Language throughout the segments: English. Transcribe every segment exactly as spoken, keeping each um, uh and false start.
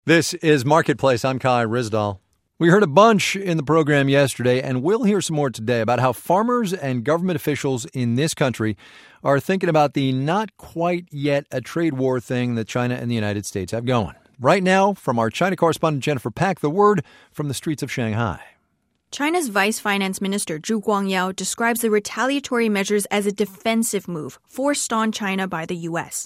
This is Marketplace. I'm Kai Rizdal. We heard a bunch in the program yesterday, and we'll hear some more today about how farmers and government officials in this country are thinking about the not quite yet a trade war thing that China and the United States have going. Right now, from our China correspondent Jennifer Pak, the word from the streets of Shanghai. China's Vice Finance Minister Zhu Guangyao describes the retaliatory measures as a defensive move forced on China by the U S.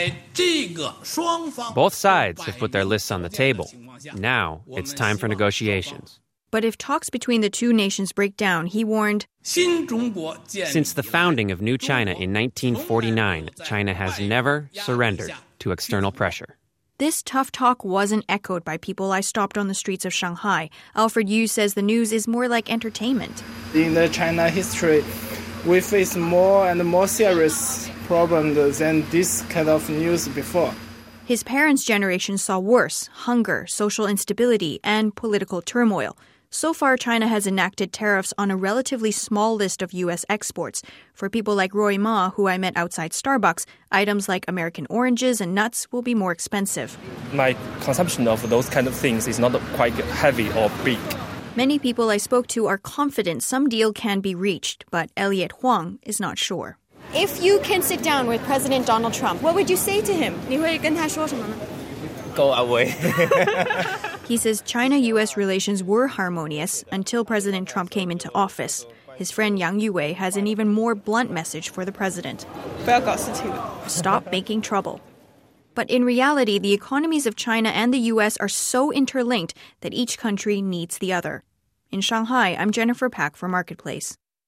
Both sides have put their lists on the table. Now it's time for negotiations. But if talks between the two nations break down, he warned, Since the founding of New China in nineteen forty-nine, China has never surrendered to external pressure. This tough talk wasn't echoed by people I stopped on the streets of Shanghai. Alfred Yu says the news is more like entertainment. In the China history, we face more and more serious problems than this kind of news before. His parents' generation saw worse: hunger, social instability, and political turmoil. So far, China has enacted tariffs on a relatively small list of U S exports. For people like Roy Ma, who I met outside Starbucks, items like American oranges and nuts will be more expensive. My consumption of those kind of things is not quite heavy or big. Many people I spoke to are confident some deal can be reached, but Elliot Huang is not sure. If you can sit down with President Donald Trump, what would you say to him? 你会跟他说什么呢? Go away. He says China-U S relations were harmonious until President Trump came into office. His friend Yang Yuwei has an even more blunt message for the president. 不要搞事情. Stop making trouble. But in reality, the economies of China and the U S are so interlinked that each country needs the other. In Shanghai, I'm Jennifer Pak for Marketplace.